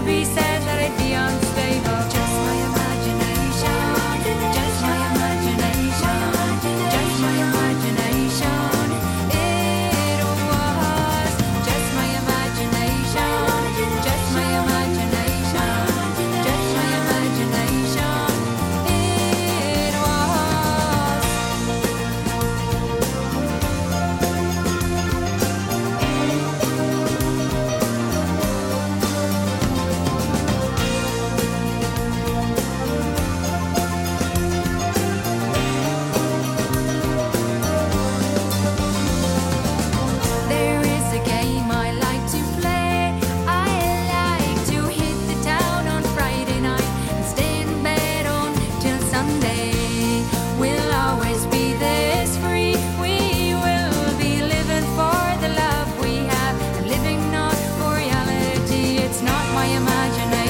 be said that I'd be unstable. Just my imagination, just my imagination, just my imagination. It was just my imagination, just my imagination, just my imagination. It was. There is a game I like to play. I like to hit the town on Friday night and stay in bed until Sunday. We'll always be this free. We will be living for the love we have and living not for reality. It's not my imagination.